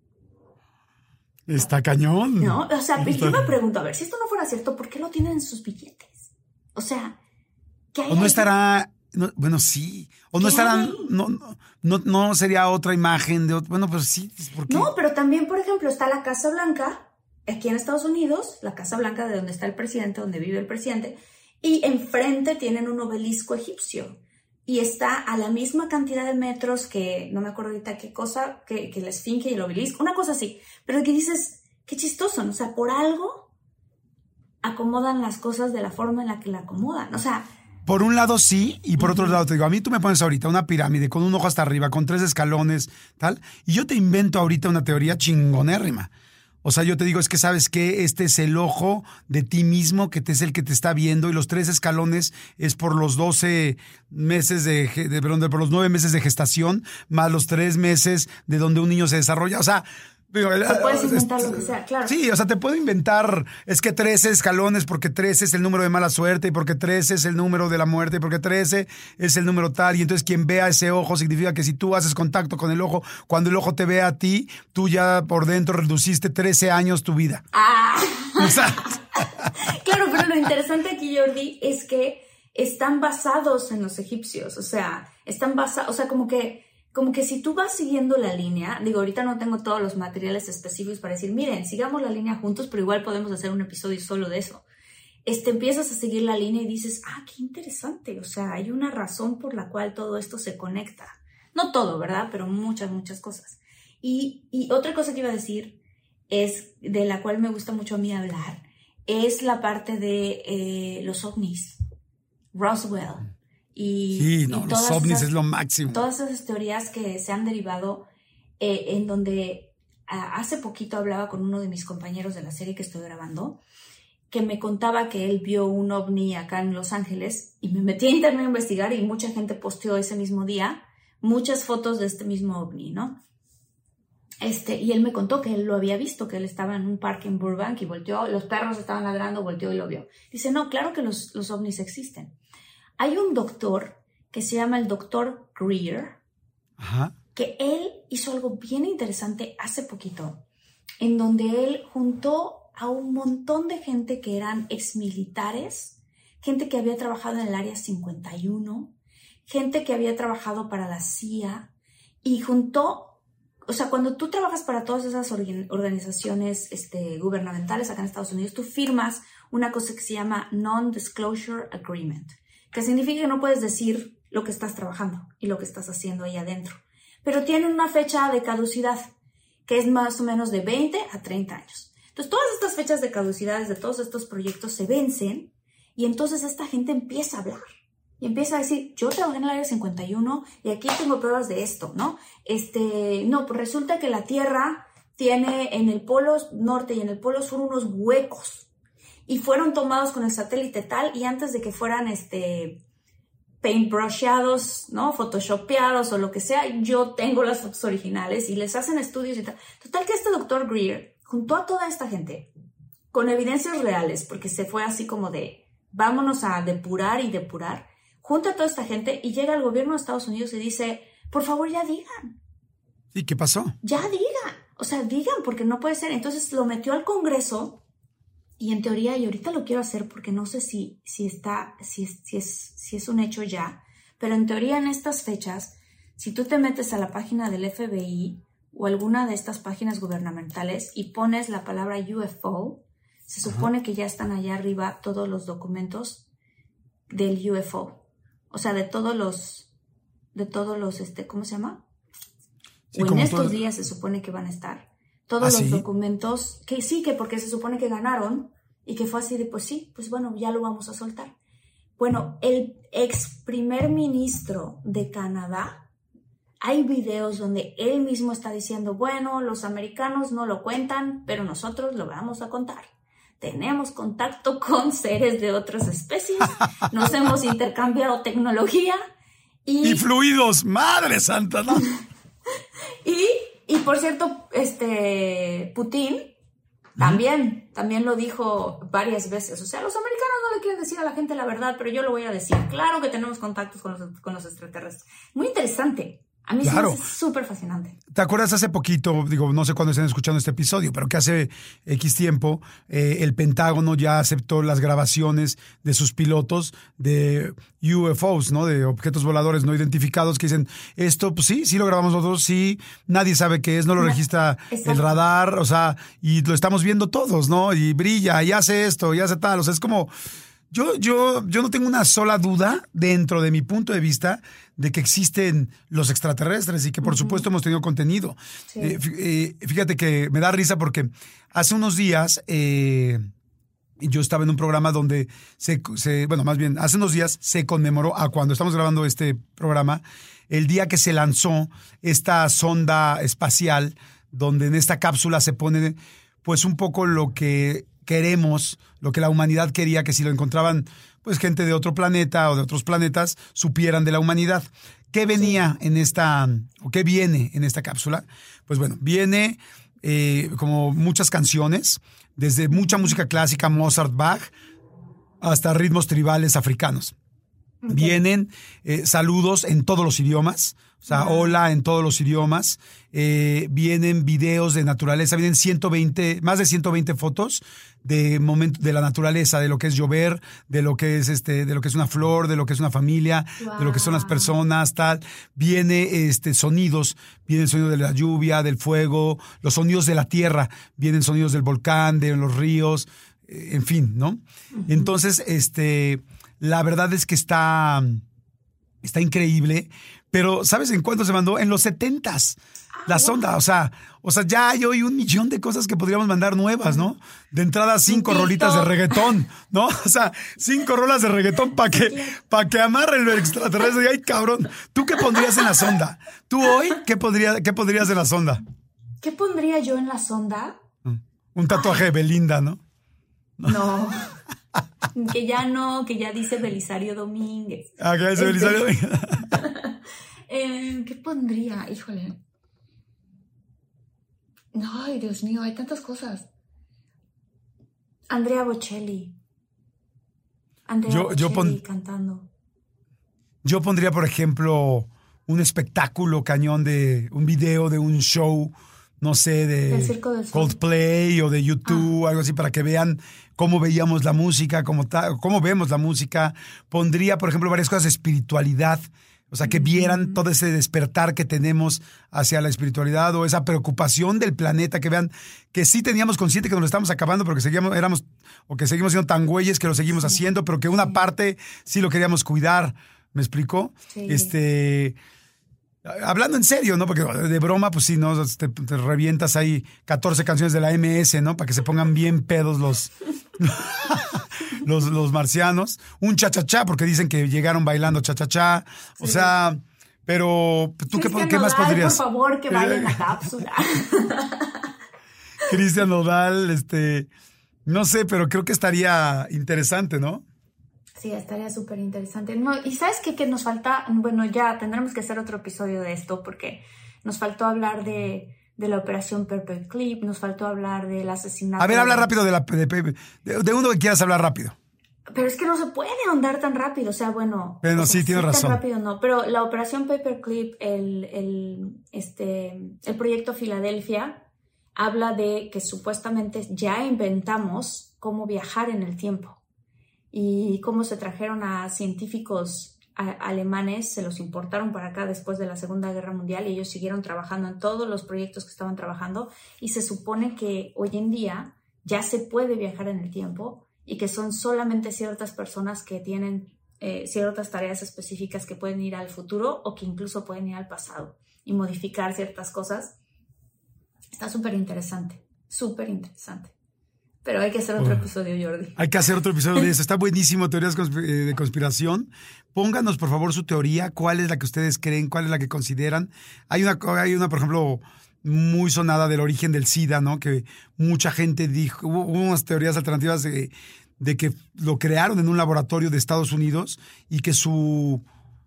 Está cañón. ¿No? O sea, Está- yo me pregunto, a ver, si esto no fuera cierto, ¿por qué lo tienen en sus billetes? O sea, ¿qué hay O no ahí? estará, no, bueno, sí. O no ¿Qué estarán, hay? no, no, no, no sería otra imagen de otro, bueno, pues sí, ¿por qué? No, pero también, por ejemplo, está la Casa Blanca, aquí en Estados Unidos, la Casa Blanca de donde está el presidente, donde vive el presidente, y enfrente tienen un obelisco egipcio. Y está a la misma cantidad de metros que, no me acuerdo ahorita qué cosa, que, que la esfinge y el obelisco, una cosa así. Pero que dices, qué chistoso, ¿no? O sea, por algo acomodan las cosas de la forma en la que la acomodan. O sea, Por un lado sí, y por otro lado te digo, a mí tú me pones ahorita una pirámide con un ojo hasta arriba, con tres escalones, tal, y yo te invento ahorita una teoría chingonérrima. O sea, yo te digo, es que sabes que este es el ojo de ti mismo, que te es el que te está viendo, y los tres escalones es por los doce meses de, ge- de perdón, de- por los nueve meses de gestación, más los tres meses de donde un niño se desarrolla. O sea, Te puedes inventar lo que sea, claro. Sí, o sea, te puedo inventar, es que trece escalones porque trece es el número de mala suerte y porque trece es el número de la muerte y porque trece es el número tal. Y entonces quien vea ese ojo significa que si tú haces contacto con el ojo, cuando el ojo te ve a ti, tú ya por dentro reduciste trece años tu vida. Ah. Claro, pero lo interesante aquí, Jordi, es que están basados en los egipcios. O sea, están basados, o sea, como que... Como que si tú vas siguiendo la línea, digo, ahorita no tengo todos los materiales específicos para decir, miren, sigamos la línea juntos, pero igual podemos hacer un episodio solo de eso. Este, empiezas a seguir la línea y dices, ah, qué interesante, o sea, hay una razón por la cual todo esto se conecta. No todo, ¿verdad? Pero muchas, muchas cosas. Y, y otra cosa que iba a decir es, de la cual me gusta mucho a mí hablar, es la parte de eh, los ovnis. Roswell. Y, sí, no, y los ovnis esas, es lo máximo. Todas esas teorías que se han derivado eh, en donde a, hace poquito hablaba con uno de mis compañeros de la serie que estoy grabando, que me contaba que él vio un ovni acá en Los Ángeles y me metí a internet a investigar y mucha gente posteó ese mismo día muchas fotos de este mismo ovni, ¿no? Este, y él me contó que él lo había visto, que él estaba en un parque en Burbank y volteó, los perros estaban ladrando, volteó y lo vio. Dice, no, claro que los, los ovnis existen. Hay un doctor que se llama el doctor Greer, Ajá. que él hizo algo bien interesante hace poquito, en donde él juntó a un montón de gente que eran exmilitares, gente que había trabajado en el Área cincuenta y uno, gente que había trabajado para la C I A, y juntó, o sea, cuando tú trabajas para todas esas organizaciones este, gubernamentales acá en Estados Unidos, tú firmas una cosa que se llama Non-Disclosure Agreement, que significa que no puedes decir lo que estás trabajando y lo que estás haciendo ahí adentro. Pero tienen una fecha de caducidad, que es más o menos de veinte a treinta años. Entonces, todas estas fechas de caducidades de todos estos proyectos se vencen y entonces esta gente empieza a hablar. Y empieza a decir, yo trabajé en el Área cincuenta y uno y aquí tengo pruebas de esto, ¿no? Este, no, pues resulta que la Tierra tiene en el polo norte y en el polo sur unos huecos. Y fueron tomados con el satélite tal, y antes de que fueran este, paintbrusheados, ¿no? Photoshopeados o lo que sea, yo tengo las fotos originales y les hacen estudios y tal. Total que este doctor Greer juntó a toda esta gente con evidencias reales, porque se fue así como de, vámonos a depurar y depurar. Junta a toda esta gente y llega al gobierno de Estados Unidos y dice, por favor, ya digan. ¿Y qué pasó? Ya digan. O sea, digan, porque no puede ser. Entonces lo metió al Congreso. Y en teoría, y ahorita lo quiero hacer porque no sé si, si, está, si, es, si, es, si es un hecho ya, pero en teoría en estas fechas, si tú te metes a la página del F B I o alguna de estas páginas gubernamentales y pones la palabra U F O, se supone Ajá. que ya están allá arriba todos los documentos del U F O. O sea, de todos los, de todos los, este, ¿cómo se llama? Sí, o en estos todo... días se supone que van a estar. Todos ¿Ah, los sí? documentos, que sí, que porque se supone que ganaron y que fue así de, pues sí, pues bueno, ya lo vamos a soltar. Bueno, el ex primer ministro de Canadá, hay videos donde él mismo está diciendo, bueno, los americanos no lo cuentan, pero nosotros lo vamos a contar. Tenemos contacto con seres de otras especies, nos hemos intercambiado tecnología y... Y fluidos, madre santa, ¿no? y... Y por cierto, este Putin también, ¿Mm? también lo dijo varias veces. O sea, los americanos no le quieren decir a la gente la verdad, pero yo lo voy a decir. Claro que tenemos contactos con los, con los extraterrestres. Muy interesante. A mí claro. sí me hace súper fascinante. ¿Te acuerdas hace poquito, digo, no sé cuándo estén escuchando este episodio, pero que hace X tiempo eh, el Pentágono ya aceptó las grabaciones de sus pilotos de U F Os, ¿no? De objetos voladores no identificados, que dicen, esto, pues sí, sí lo grabamos nosotros, sí, nadie sabe qué es, no lo no, registra exacto. el radar, o sea, y lo estamos viendo todos, ¿no? Y brilla, y hace esto, y hace tal, o sea, es como... Yo, yo, yo no tengo una sola duda dentro de mi punto de vista de que existen los extraterrestres y que por uh-huh. supuesto hemos tenido contenido. Sí. Eh, eh, fíjate que me da risa porque hace unos días eh, yo estaba en un programa donde se, se, bueno, más bien hace unos días se conmemoró a cuando estamos grabando este programa, el día que se lanzó esta sonda espacial donde en esta cápsula se pone pues un poco lo que queremos, lo que la humanidad quería, que si lo encontraban pues gente de otro planeta o de otros planetas, supieran de la humanidad. ¿Qué venía sí. en esta, o qué viene en esta cápsula? Pues bueno, viene eh, como muchas canciones, desde mucha música clásica, Mozart, Bach, hasta ritmos tribales africanos. Okay. Vienen eh, saludos en todos los idiomas, o sea, uh-huh. hola en todos los idiomas. Eh, vienen videos de naturaleza, vienen ciento veinte, más de ciento veinte fotos de momento, de la naturaleza, de lo que es llover, de lo que es este, de lo que es una flor, de lo que es una familia, wow. de lo que son las personas, tal. Viene este sonidos, vienen sonidos de la lluvia, del fuego, los sonidos de la tierra, vienen sonidos del volcán, de los ríos, eh, en fin, ¿no? Uh-huh. Entonces, este, la verdad es que está, está increíble. Pero, ¿sabes en cuánto se mandó? En los setentas. La sonda, o sea, o sea, ya hay hoy un millón de cosas que podríamos mandar nuevas, ¿no? De entrada, cinco rolitas de reggaetón, ¿no? O sea, cinco rolas de reggaetón para que, para que amarre el extraterrestre. Y ay, cabrón, ¿tú qué pondrías en la sonda? ¿Tú hoy qué, podría, qué pondrías en la sonda? ¿Qué pondría yo en la sonda? Un tatuaje ay. de Belinda, ¿no? No. Que ya no, que ya dice Belisario Domínguez. Ah, que dice Belisario Domínguez. Eh, ¿Qué pondría? Híjole. Ay, Dios mío, hay tantas cosas. Andrea Bocelli. Andrea yo, Bocelli yo pon... cantando. Yo pondría, por ejemplo, un espectáculo cañón de un video de un show, no sé, de Coldplay o de YouTube, ah. algo así, para que vean cómo veíamos la música, cómo, ta- cómo vemos la música. Pondría, por ejemplo, varias cosas de espiritualidad. O sea, que vieran todo ese despertar que tenemos hacia la espiritualidad o esa preocupación del planeta, que vean que sí teníamos consciente que nos lo estamos acabando, pero que seguíamos, éramos, o que seguimos siendo tan güeyes que lo seguimos sí. haciendo, pero que una sí. parte sí lo queríamos cuidar. ¿Me explico? Sí. Este, hablando en serio, ¿no? Porque de broma, pues sí, ¿no? Te, te revientas ahí catorce canciones de la eme ese, ¿no? Para que se pongan bien pedos los... Los, los marcianos, un cha-cha-cha, porque dicen que llegaron bailando cha-cha-cha, o sí. sea, pero ¿tú qué, ¿qué más podrías? Por favor, que bailen la cápsula. Cristian Nodal, este, no sé, pero creo que estaría interesante, ¿no? Sí, estaría súper interesante. No, y ¿sabes qué? Que nos falta, bueno, ya tendremos que hacer otro episodio de esto, porque nos faltó hablar de... de la operación Paperclip, nos faltó hablar del asesinato. A ver, habla rápido de la de, de, de uno que quieras hablar rápido. Pero es que no se puede ahondar tan rápido, o sea, bueno. Pero o sí, sea, tienes sí, razón. Tan rápido no, pero la operación Paperclip, el, el, este, el proyecto Filadelfia, habla de que supuestamente ya inventamos cómo viajar en el tiempo y cómo se trajeron a científicos a, alemanes, se los importaron para acá después de la Segunda Guerra Mundial y ellos siguieron trabajando en todos los proyectos que estaban trabajando y se supone que hoy en día ya se puede viajar en el tiempo y que son solamente ciertas personas que tienen eh, ciertas tareas específicas que pueden ir al futuro o que incluso pueden ir al pasado y modificar ciertas cosas. Está súper interesante, súper interesante. Pero hay que hacer otro oh. episodio, Jordi. Hay que hacer otro episodio de eso. Está buenísimo, teorías de conspiración. Pónganos, por favor, su teoría. ¿Cuál es la que ustedes creen? ¿Cuál es la que consideran? Hay una, hay una por ejemplo, muy sonada del origen del SIDA, ¿no? Que mucha gente dijo, hubo unas teorías alternativas de, de que lo crearon en un laboratorio de Estados Unidos y que su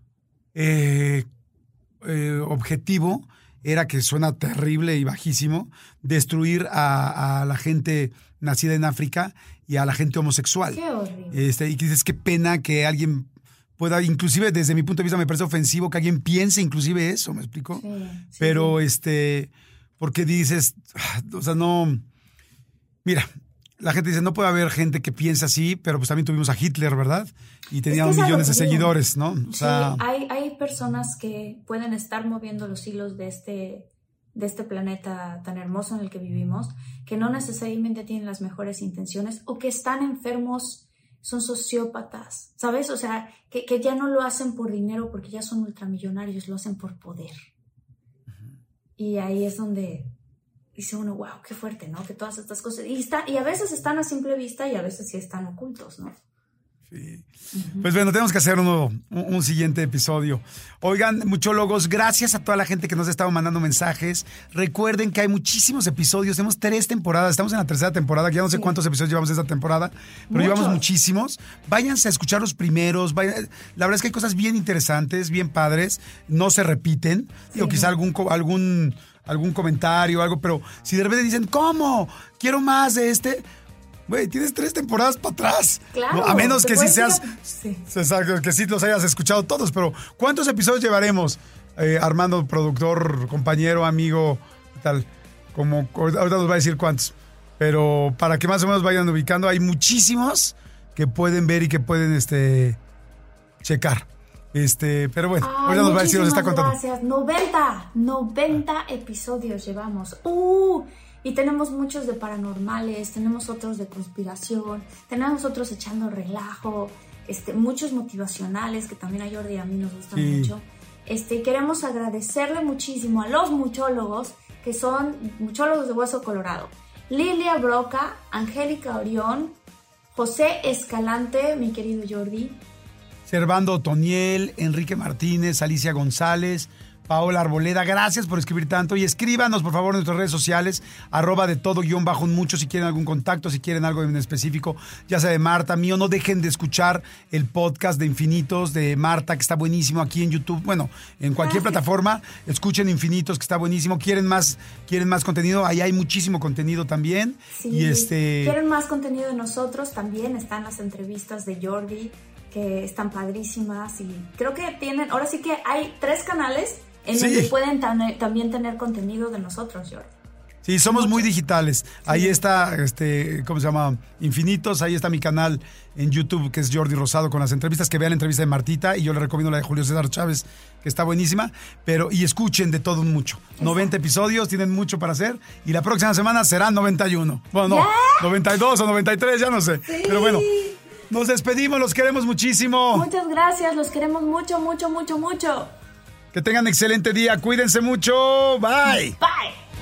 eh, eh, objetivo era, que suena terrible y bajísimo, destruir a, a la gente nacida en África y a la gente homosexual. Qué horrible. Este, y que dices, qué pena que alguien pueda, inclusive desde mi punto de vista me parece ofensivo que alguien piense inclusive eso, ¿me explico? Sí, sí. Pero, este, porque dices, o sea, no, mira, la gente dice, no puede haber gente que piense así, pero pues también tuvimos a Hitler, ¿verdad? Y tenía es que millones de seguidores, ¿no? O sea, sí, hay, hay personas que pueden estar moviendo los hilos de este, de este planeta tan hermoso en el que vivimos, que no necesariamente tienen las mejores intenciones o que están enfermos, son sociópatas, ¿sabes? O sea, que, que ya no lo hacen por dinero porque ya son ultramillonarios, lo hacen por poder. Uh-huh. Y ahí es donde dice uno, wow, qué fuerte, ¿no? Que todas estas cosas, y, está, y a veces están a simple vista y a veces sí están ocultos, ¿no? Sí. Uh-huh. Pues bueno, tenemos que hacer uno, un, un siguiente episodio. Oigan, muchólogos, gracias a toda la gente que nos ha estado mandando mensajes. Recuerden que hay muchísimos episodios. Tenemos tres temporadas. Estamos en la tercera temporada. Ya no sé sí. cuántos episodios llevamos esta temporada, pero Muchos. llevamos muchísimos. Váyanse a escuchar los primeros. Vayan. La verdad es que hay cosas bien interesantes, bien padres. No se repiten. Sí. O quizá algún... algún algún comentario o algo, pero si de repente dicen, ¿cómo? Quiero más de este. Güey, tienes tres temporadas para atrás. Claro. No, a menos que sí seas, sí. que sí los hayas escuchado todos, pero ¿cuántos episodios llevaremos? Eh, Armando, productor, compañero, amigo, tal. Como ahorita nos va a decir cuántos. Pero para que más o menos vayan ubicando, hay muchísimos que pueden ver y que pueden este checar. Este, pero bueno, Ay, ahorita nos va a decir, nos está contando. Gracias, noventa, noventa episodios llevamos. Uh, y tenemos muchos de paranormales, tenemos otros de conspiración, tenemos otros echando relajo, este, muchos motivacionales que también a Jordi y a mí nos gustan sí. mucho. Este, queremos agradecerle muchísimo a los muchólogos, que son muchólogos de Hueso Colorado. Lilia Broca, Angélica Orión, José Escalante, mi querido Jordi, Servando Otoniel, Enrique Martínez, Alicia González, Paola Arboleda, gracias por escribir tanto y escríbanos por favor en nuestras redes sociales, arroba de todo guión bajo un mucho si quieren algún contacto, si quieren algo en específico, ya sea de Marta, mío, no dejen de escuchar el podcast de Infinitos de Marta, que está buenísimo aquí en YouTube, bueno, en cualquier gracias. plataforma, escuchen Infinitos, que está buenísimo, quieren más, quieren más contenido, ahí hay muchísimo contenido también. Sí, y este... quieren más contenido de nosotros, también están las entrevistas de Jordi, que están padrísimas y creo que tienen, ahora sí que hay tres canales en sí. donde pueden tan, también tener contenido de nosotros, Jordi. Sí, somos Mucho. muy digitales. Sí. Ahí está, este, ¿cómo se llama? Infinitos, ahí está mi canal en YouTube, que es Jordi Rosado, con las entrevistas, que vean la entrevista de Martita, y yo le recomiendo la de Julio César Chávez, que está buenísima, pero, y escuchen de todo un mucho. Exacto. noventa episodios, tienen mucho para hacer, y la próxima semana serán noventa y uno. Bueno, no, ¿yeah? noventa y dos o noventa y tres, ya no sé, sí. pero bueno. Nos despedimos, los queremos muchísimo. Muchas gracias, los queremos mucho, mucho, mucho, mucho. Que tengan excelente día, cuídense mucho, bye. Bye.